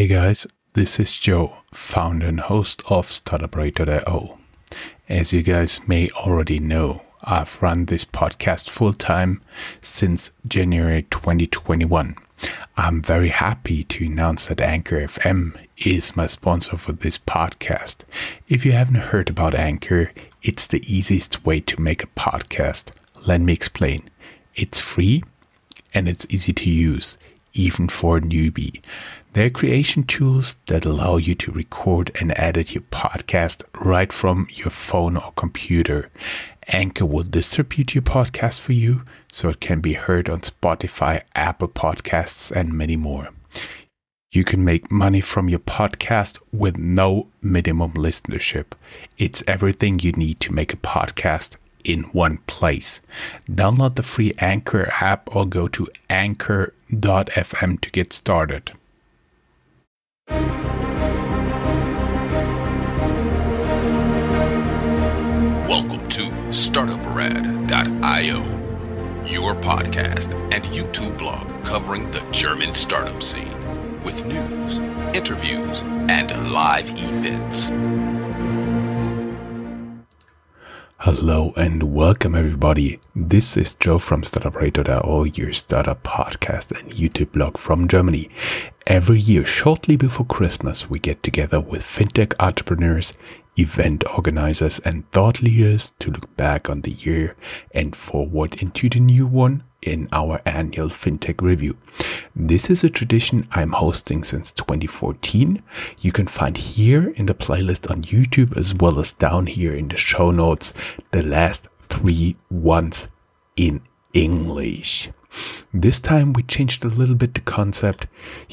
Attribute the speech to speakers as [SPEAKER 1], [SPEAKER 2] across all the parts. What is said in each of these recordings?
[SPEAKER 1] Hey guys, this is Joe, founder and host of StartupRadio.io. As you guys may already know, I've run this podcast full-time since January 2021. I'm very happy to announce that Anchor FM is my sponsor for this podcast. If you haven't heard about Anchor, it's the easiest way to make a podcast. Let me explain. It's free and it's easy to use, even for a newbie. There are creation tools that allow you to record and edit your podcast right from your phone or computer. Anchor will distribute your podcast for you so it can be heard on Spotify, Apple Podcasts, and many more. You can make money from your podcast with no minimum listenership. It's everything you need to make a podcast in one place. Download the free Anchor app or go to anchor.fm to get started.
[SPEAKER 2] Welcome to StartupRad.io, your podcast and YouTube blog covering the German startup scene with news, interviews, and live events.
[SPEAKER 1] Hello and welcome everybody. This is Joe from StartupRadio.io, your startup podcast and YouTube blog from Germany. Every year, shortly before Christmas, we get together with fintech entrepreneurs, event organizers and thought leaders to look back on the year and forward into the new one in our annual FinTech review. This is a tradition I'm hosting since 2014. You can find here in the playlist on YouTube as well as down here in the show notes the last 3 ones in English. This time we changed a little bit the concept.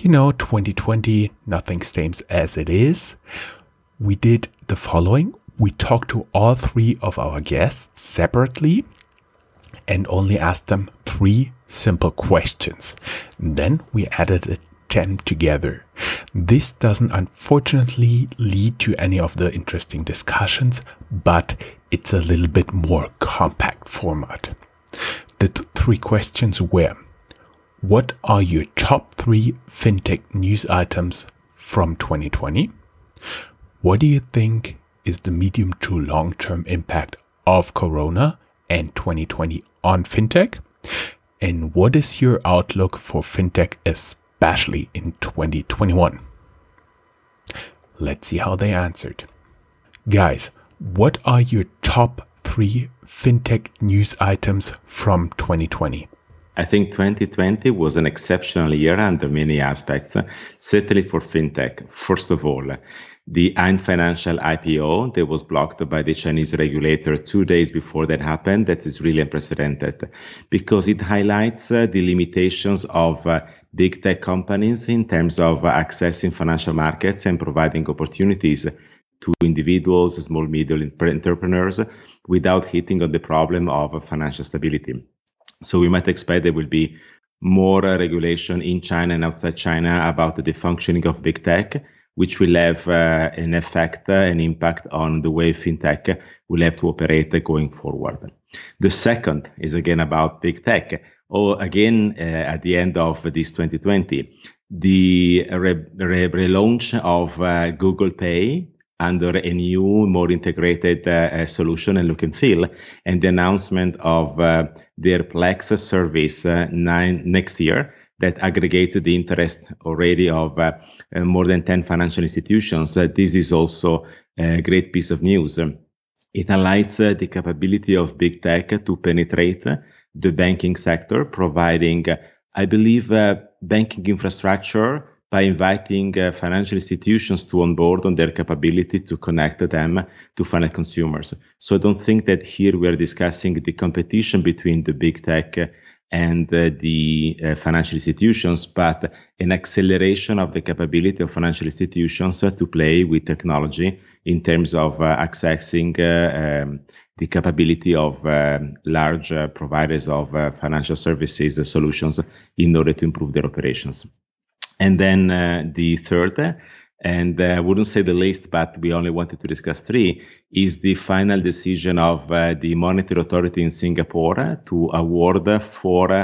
[SPEAKER 1] 2020, nothing stays as it is. We did the following. We talked to all 3 of our guests separately and only asked them 3 simple questions. Then we added them together. This doesn't unfortunately lead to any of the interesting discussions, but it's a little bit more compact format. The 3 questions were: what are your top 3 fintech news items from 2020? What do you think is the medium to long-term impact of Corona and 2020 on fintech? And what is your outlook for fintech, especially in 2021? Let's see how they answered. Guys, what are your top 3 fintech news items from 2020?
[SPEAKER 3] I think 2020 was an exceptional year under many aspects, certainly for fintech. First of all, the Ant Financial IPO that was blocked by the Chinese regulator 2 days before that happened. That is really unprecedented because it highlights the limitations of big tech companies in terms of accessing financial markets and providing opportunities to individuals, small, medium entrepreneurs without hitting on the problem of financial stability. So we might expect there will be more regulation in China and outside China about the functioning of big tech, which will have an effect, an impact on the way fintech will have to operate going forward. The second is again about big tech. At the end of this 2020, the relaunch of Google Pay under a new, more integrated solution and look and feel, and the announcement of their Plex service next year that aggregates the interest already of more than 10 financial institutions. This is also a great piece of news. It highlights the capability of big tech to penetrate the banking sector, providing, I believe, banking infrastructure by inviting financial institutions to onboard on their capability to connect them to final consumers. So I don't think that here we are discussing the competition between the big tech and the financial institutions, but an acceleration of the capability of financial institutions to play with technology in terms of accessing the capability of large providers of financial services solutions in order to improve their operations. And then the third, and I wouldn't say the least, but we only wanted to discuss 3, is the final decision of the Monetary Authority in Singapore to award for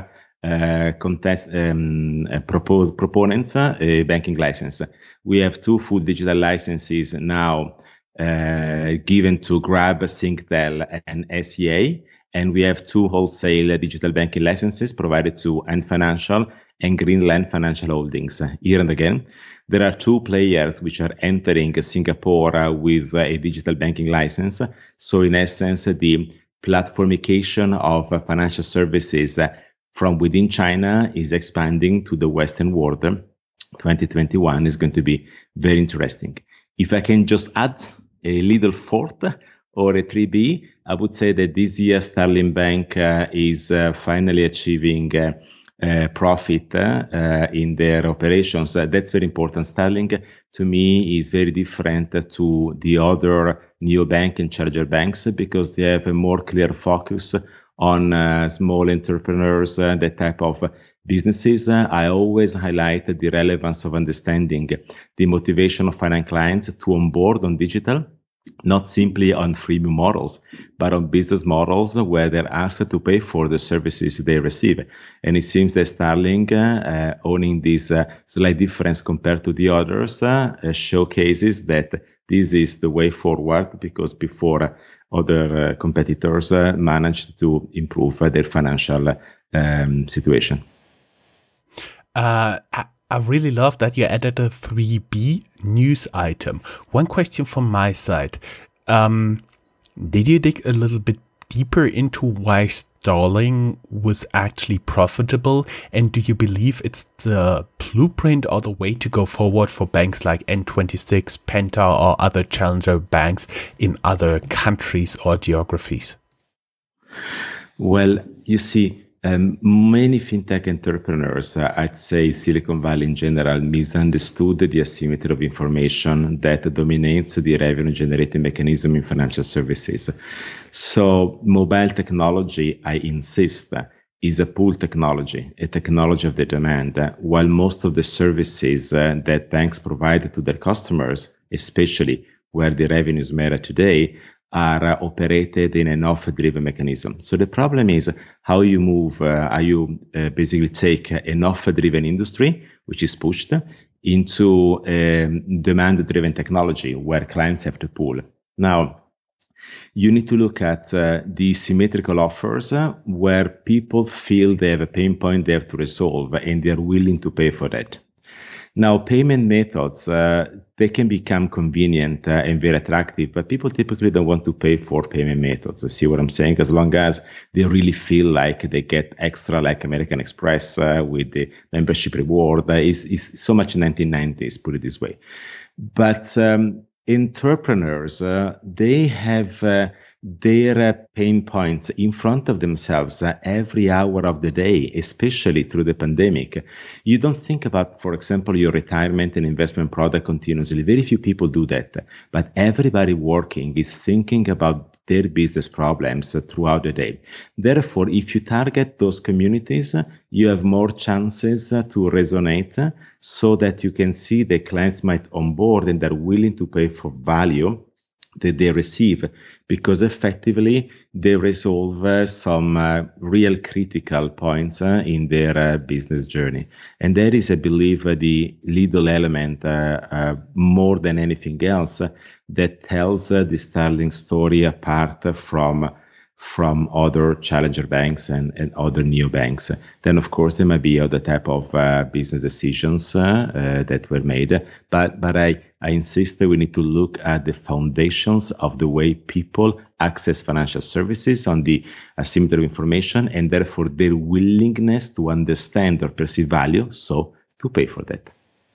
[SPEAKER 3] proponents a banking license. We have 2 full digital licenses now given to Grab, Singtel, and SEA, and we have 2 wholesale digital banking licenses provided to Ant Financial and Greenland Financial Holdings. Here and again, there are 2 players which are entering Singapore with a digital banking license. So in essence, the platformication of financial services from within China is expanding to the Western world. 2021 is going to be very interesting. If I can just add a little fourth or a 3B, I would say that this year Starling Bank is finally achieving profit in their operations. That's very important. Starling, to me, is very different to the other neobank and challenger banks because they have a more clear focus on small entrepreneurs, that type of businesses. I always highlight the relevance of understanding the motivation of finance clients to onboard on digital, not simply on freemium models, but on business models where they're asked to pay for the services they receive. And it seems that Starling, owning this slight difference compared to the others, showcases that this is the way forward because before other competitors managed to improve their financial situation.
[SPEAKER 1] I really love that you added a 3B news item. One question from my side. Did you dig a little bit deeper into why Starling was actually profitable? And do you believe it's the blueprint or the way to go forward for banks like N26, Penta, or other challenger banks in other countries or geographies?
[SPEAKER 3] Well, you see, many fintech entrepreneurs, I'd say Silicon Valley in general, misunderstood the asymmetry of information that dominates the revenue generating mechanism in financial services. So mobile technology, I insist, is a pull technology, a technology of the demand, while most of the services that banks provide to their customers, especially where the revenues matter today, are operated in an offer-driven mechanism. So the problem is how you move, how you basically take an offer-driven industry, which is pushed, into demand-driven technology where clients have to pull. Now, you need to look at the symmetrical offers where people feel they have a pain point they have to resolve and they're willing to pay for that. Now, payment methods, they can become convenient and very attractive, but people typically don't want to pay for payment methods. You see what I'm saying? As long as they really feel like they get extra, like American Express with the membership reward, is so much 1990s, put it this way. But entrepreneurs, they have their pain points in front of themselves every hour of the day, especially through the pandemic. You don't think about, for example, your retirement and investment product continuously. Very few people do that, but everybody working is thinking about their business problems throughout the day. Therefore, if you target those communities, you have more chances to resonate so that you can see the clients might onboard and they're willing to pay for value that they receive, because effectively they resolve some real critical points in their business journey. And that is, I believe, the little element more than anything else that tells the Starling story apart from other challenger banks and other neobanks. Then, of course, there might be other type of business decisions that were made. But I insist that we need to look at the foundations of the way people access financial services on the asymmetry of information, and therefore their willingness to understand or perceive value, so to pay for that.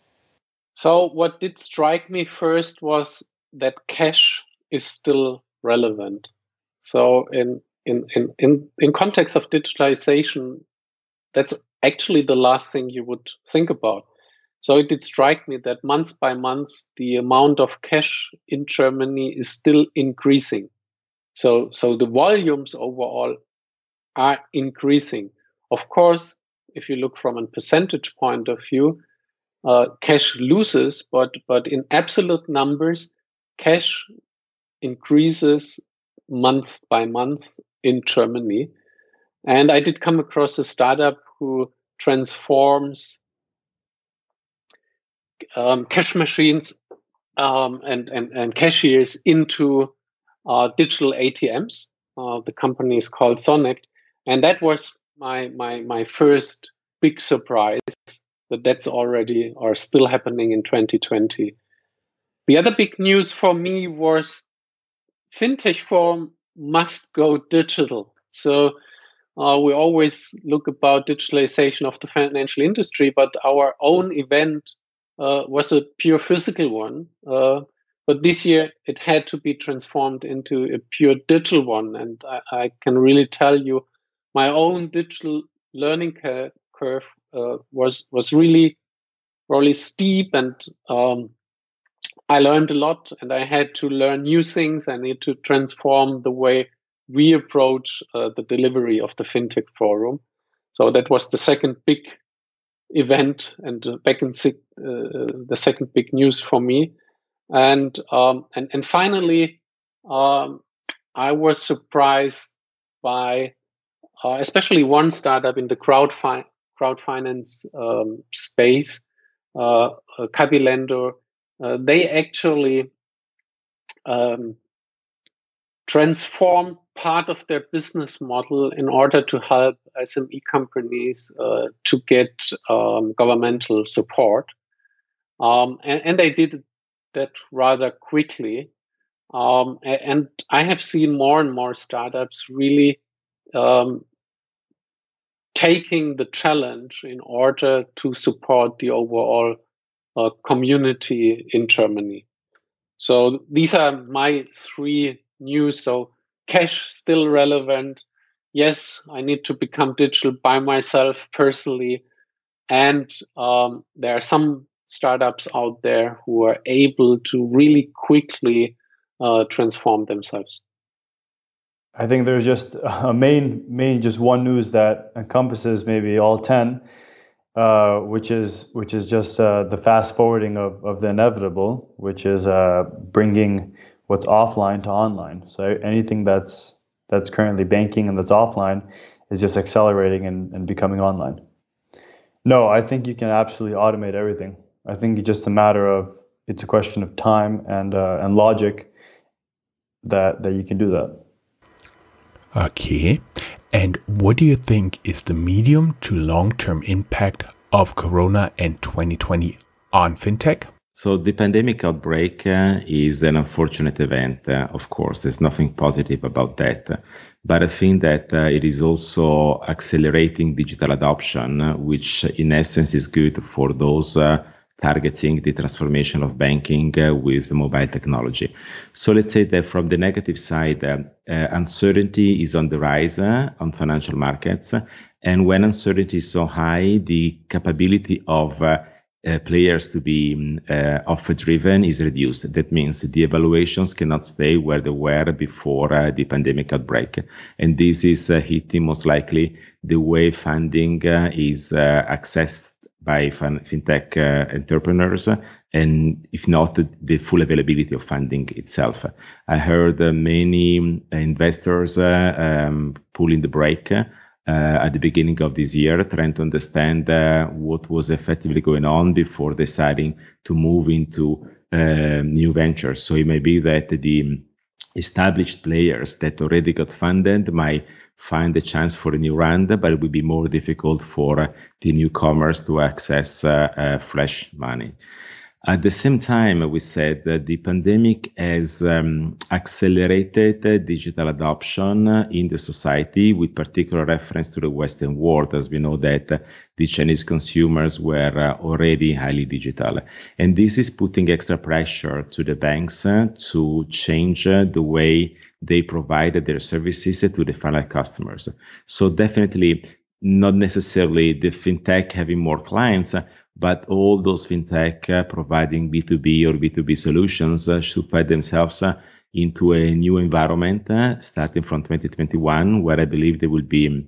[SPEAKER 4] So what did strike me first was that cash is still relevant. So in context of digitalization, that's actually the last thing you would think about. So it did strike me that month by month, the amount of cash in Germany is still increasing. So the volumes overall are increasing. Of course, if you look from a percentage point of view, cash loses, but in absolute numbers, cash increases month by month in Germany. And I did come across a startup who transforms cash machines and cashiers into digital ATMs. The company is called Sonnect, and that was my first big surprise that's already or still happening in 2020. The other big news for me was FinTech Forum must go digital. So we always look about digitalization of the financial industry, but our own event was a pure physical one. But this year it had to be transformed into a pure digital one. And I can really tell you, my own digital learning curve was really steep, and I learned a lot, and I had to learn new things. I need to transform the way we approach the delivery of the FinTech Forum. So that was the second big event and the second big news for me. And finally, I was surprised by especially one startup in the crowdfinance space, Cabilendo. They actually transform part of their business model in order to help SME companies to get governmental support. And they did that rather quickly. And I have seen more and more startups really taking the challenge in order to support the overall community in Germany. So these are my three news. So cash still relevant. Yes, I need to become digital by myself personally. And there are some startups out there who are able to really quickly transform themselves.
[SPEAKER 5] I think there's just a main just one news that encompasses maybe all 10, which is just the fast forwarding of the inevitable, which is bringing what's offline to online. So anything that's currently banking and that's offline is just accelerating and becoming online. No, I think you can absolutely automate everything. I think it's just a matter of, it's a question of time and logic that you can do that.
[SPEAKER 1] Okay. And what do you think is the medium to long-term impact of Corona and 2020 on fintech?
[SPEAKER 3] So the pandemic outbreak is an unfortunate event. Of course, there's nothing positive about that. But I think that it is also accelerating digital adoption, which in essence is good for those targeting the transformation of banking with mobile technology. So let's say that from the negative side, uncertainty is on the rise on financial markets. And when uncertainty is so high, the capability of players to be offer-driven is reduced. That means the evaluations cannot stay where they were before the pandemic outbreak. And this is hitting most likely the way funding is accessed by fintech entrepreneurs, and if not, the full availability of funding itself. I heard many investors pulling the brake at the beginning of this year, trying to understand what was effectively going on before deciding to move into new ventures. So it may be that the established players that already got funded might find a chance for a new round, but it will be more difficult for the newcomers to access fresh money. At the same time, we said that the pandemic has accelerated digital adoption in the society, with particular reference to the Western world, as we know that the Chinese consumers were already highly digital. And this is putting extra pressure to the banks to change the way they provide their services to the final customers. So definitely not necessarily the fintech having more clients, but all those fintech providing B2B or B2B solutions should find themselves into a new environment starting from 2021, where I believe there will be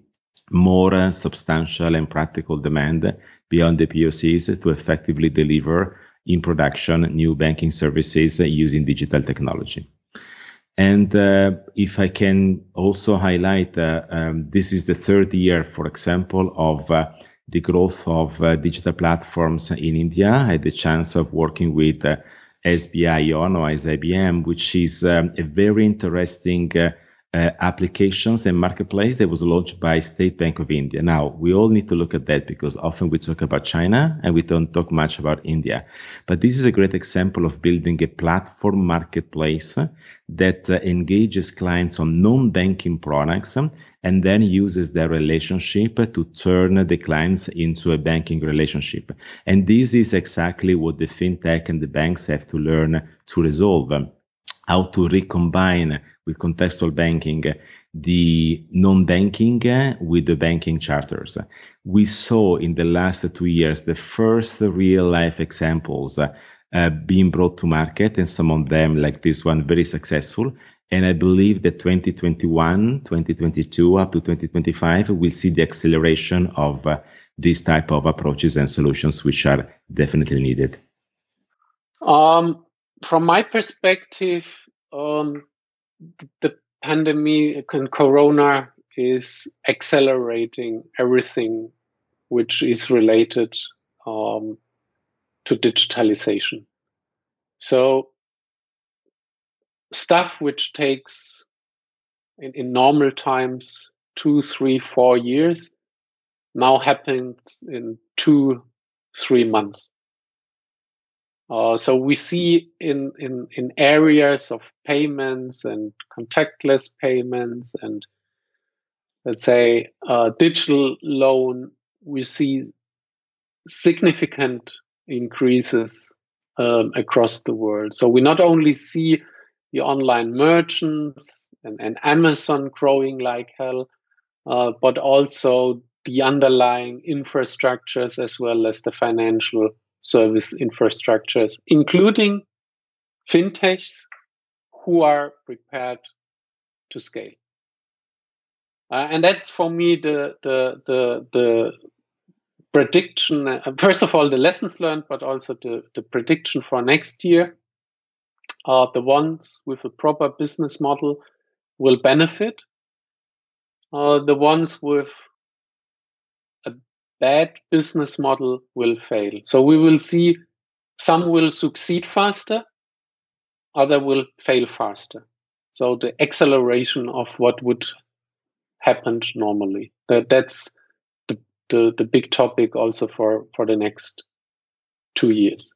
[SPEAKER 3] more substantial and practical demand beyond the POCs to effectively deliver in production new banking services using digital technology. And if I can also highlight, this is the third year, for example, of the growth of digital platforms in India. I had the chance of working with SBI Yono as IBM, which is a very interesting applications and marketplace that was launched by State Bank of India. Now, we all need to look at that because often we talk about China and we don't talk much about India. But this is a great example of building a platform marketplace that engages clients on non-banking products and then uses their relationship to turn the clients into a banking relationship. And this is exactly what the fintech and the banks have to learn to resolve. How to recombine with contextual banking the non-banking with the banking charters. We saw in the last 2 years the first real-life examples being brought to market, and some of them, like this one, very successful. And I believe that 2021, 2022, up to 2025, we'll see the acceleration of these type of approaches and solutions, which are definitely needed.
[SPEAKER 4] From my perspective, the pandemic and Corona is accelerating everything which is related to digitalization. So stuff which takes in normal times 2, 3, 4 years now happens in 2-3 months. So we see in areas of payments and contactless payments and, let's say, digital loan, we see significant increases across the world. So we not only see the online merchants and Amazon growing like hell, but also the underlying infrastructures as well as the financial service infrastructures, including fintechs who are prepared to scale. And that's for me the prediction. First of all, the lessons learned, but also the prediction for next year. The ones with a proper business model will benefit. The ones with a bad business model will fail. So we will see some will succeed faster, other will fail faster. So the acceleration of what would happen normally. That's the big topic also for the next 2 years.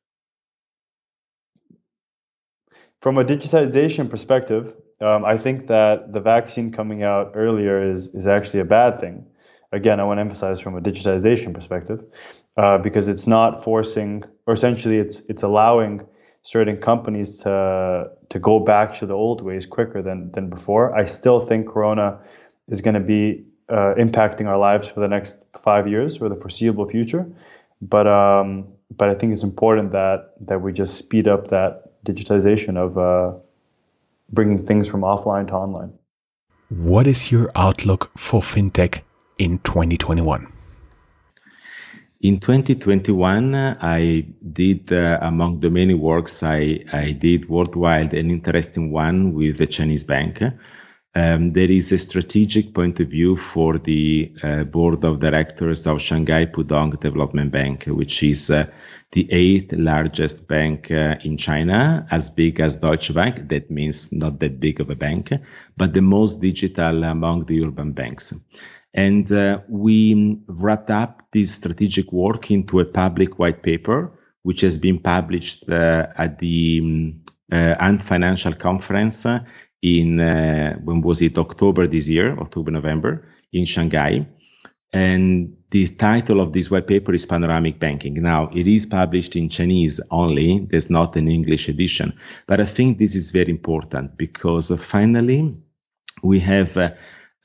[SPEAKER 5] From a digitization perspective, I think that the vaccine coming out earlier is actually a bad thing. Again, I want to emphasize from a digitization perspective, because it's not forcing, or essentially it's allowing certain companies to go back to the old ways quicker than before. I still think Corona is going to be impacting our lives for the next 5 years or the foreseeable future. But I think it's important that we just speed up that digitization of bringing things from offline to online.
[SPEAKER 1] What is your outlook for fintech in 2021?
[SPEAKER 3] In 2021, I did, among the many works I did worldwide, an interesting one with the Chinese bank. There is a strategic point of view for the board of directors of Shanghai Pudong Development Bank, which is the 8th largest bank in China, as big as Deutsche Bank. That means not that big of a bank, but the most digital among the urban banks. And we wrapped up this strategic work into a public white paper, which has been published at the Ant Financial Conference in, when was it, October this year, October, November, in Shanghai. And the title of this white paper is Panoramic Banking. Now, it is published in Chinese only. There's not an English edition. But I think this is very important because finally we have a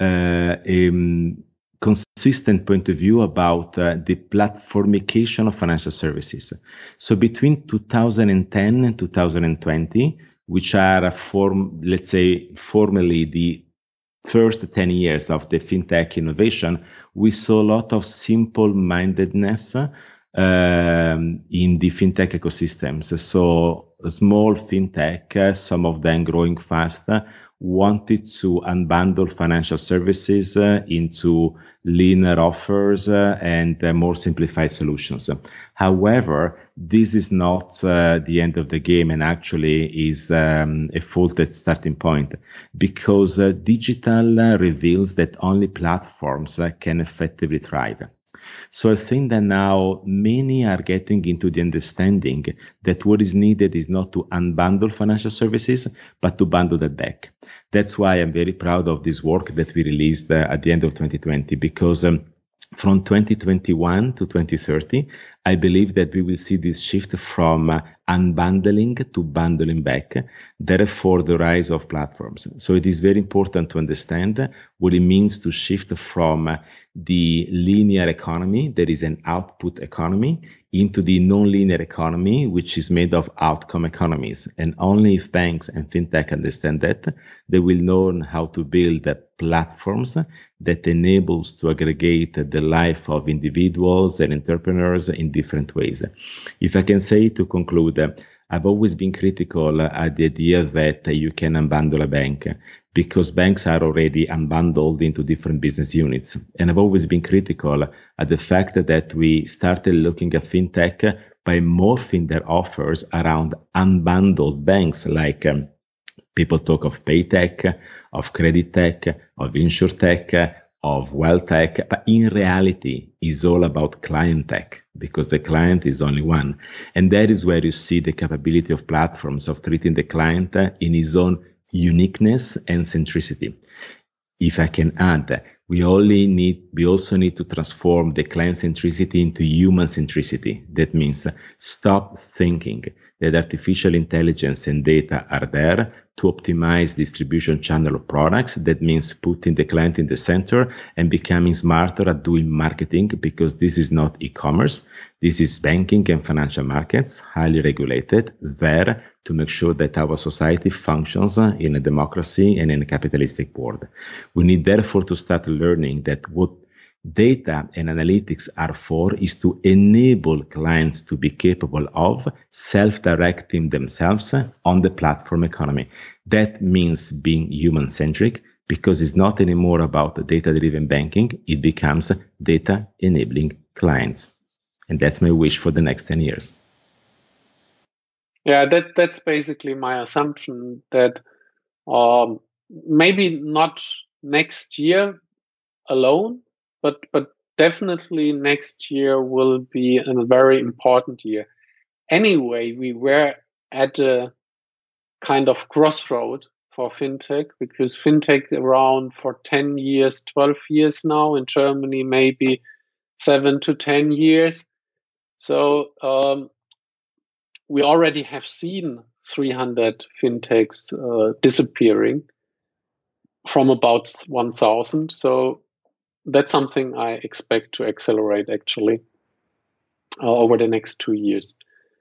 [SPEAKER 3] consistent point of view about the platformication of financial services. So between 2010 and 2020, which are let's say formally the first 10 years of the fintech innovation, we saw a lot of simple-mindedness in the fintech ecosystems. So small fintech, some of them growing fast, wanted to unbundle financial services into leaner offers and more simplified solutions. However, this is not the end of the game, and actually is a faulted starting point, because digital reveals that only platforms can effectively thrive. So I think that now many are getting into the understanding that what is needed is not to unbundle financial services, but to bundle them back. That's why I'm very proud of this work that we released at the end of 2020, because from 2021 to 2030, I believe that we will see this shift from unbundling to bundling back, therefore the rise of platforms. So it is very important to understand what it means to shift from the linear economy, that is an output economy, into the non-linear economy, which is made of outcome economies. And only if banks and fintech understand that, they will learn how to build platforms that enables to aggregate the life of individuals and entrepreneurs in different ways. If I can say to conclude, I've always been critical at the idea that you can unbundle a bank, because banks are already unbundled into different business units. And I've always been critical at the fact that we started looking at fintech by morphing their offers around unbundled banks, like people talk of pay tech, of credit tech, of insure tech, of wealth tech, but in reality is all about client tech, because the client is only one. And that is where you see the capability of platforms of treating the client in his own uniqueness and centricity. If I can add, we also need to transform the client centricity into human centricity. That means stop thinking that artificial intelligence and data are there to optimize distribution channel of products. That means putting the client in the center and becoming smarter at doing marketing, because this is not e-commerce. This is banking and financial markets, highly regulated, there to make sure that our society functions in a democracy and in a capitalistic world. We need therefore to start learning that what data and analytics are for is to enable clients to be capable of self-directing themselves on the platform economy. That means being human-centric, because it's not anymore about data-driven banking. It becomes data-enabling clients. And that's my wish for the next 10 years.
[SPEAKER 4] Yeah, that's basically my assumption, that maybe not next year alone, but definitely next year will be a very important year. Anyway, we were at a kind of crossroad for fintech, because fintech around for 10 years, 12 years now, in Germany maybe 7 to 10 years. So we already have seen 300 fintechs disappearing from about 1,000. So that's something I expect to accelerate actually over the next 2 years.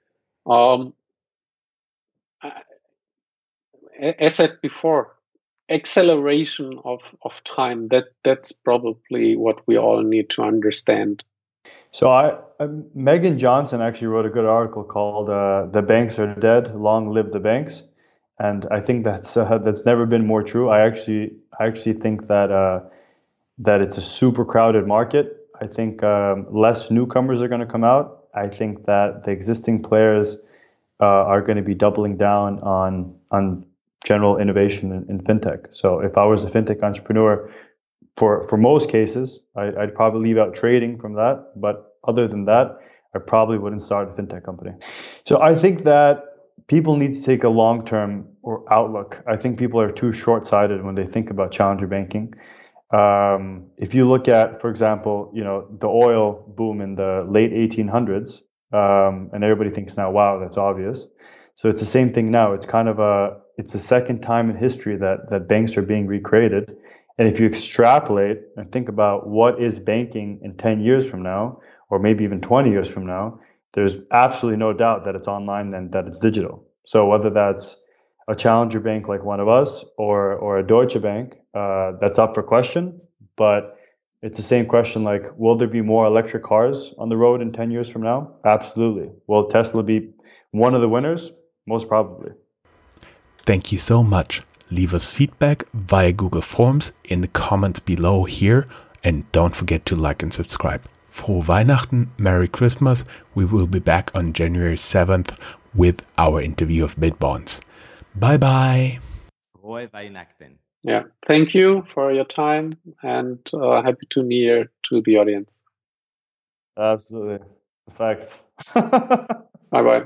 [SPEAKER 4] As said before, acceleration of time, that's probably what we all need to understand.
[SPEAKER 5] So Megan Johnson actually wrote a good article called "The Banks Are Dead, Long Live the Banks," and I think that's never been more true. I actually think that it's a super crowded market. I think less newcomers are going to come out. I think that the existing players are going to be doubling down on general innovation in fintech. So if I was a fintech entrepreneur, for most cases, I'd probably leave out trading from that. But other than that, I probably wouldn't start a fintech company. So I think that people need to take a long-term outlook. I think people are too short-sighted when they think about challenger banking. If you look at, for example, the oil boom in the late 1800s, and everybody thinks now, wow, that's obvious. So it's the same thing now. It's kind of it's the second time in history that banks are being recreated. And if you extrapolate and think about what is banking in 10 years from now, or maybe even 20 years from now, there's absolutely no doubt that it's online and that it's digital. So whether that's a challenger bank like one of us or a Deutsche Bank, that's up for question. But it's the same question like, will there be more electric cars on the road in 10 years from now? Absolutely. Will Tesla be one of the winners? Most probably.
[SPEAKER 1] Thank you so much. Leave us feedback via Google Forms in the comments below here, and don't forget to like and subscribe. Frohe Weihnachten, Merry Christmas. We will be back on January 7th with our interview of Bitbonds. Bye bye.
[SPEAKER 3] Frohe Weihnachten.
[SPEAKER 4] Yeah, thank you for your time, and happy to New Year to the audience.
[SPEAKER 5] Absolutely. Facts.
[SPEAKER 4] Bye-bye.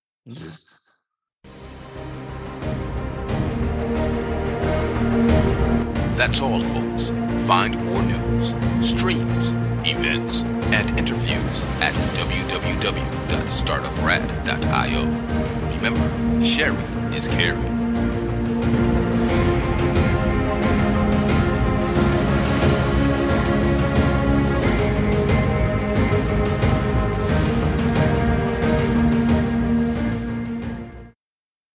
[SPEAKER 2] That's all, folks. Find more news, streams, events, and interviews at www.startuprad.io. Remember, sharing is caring.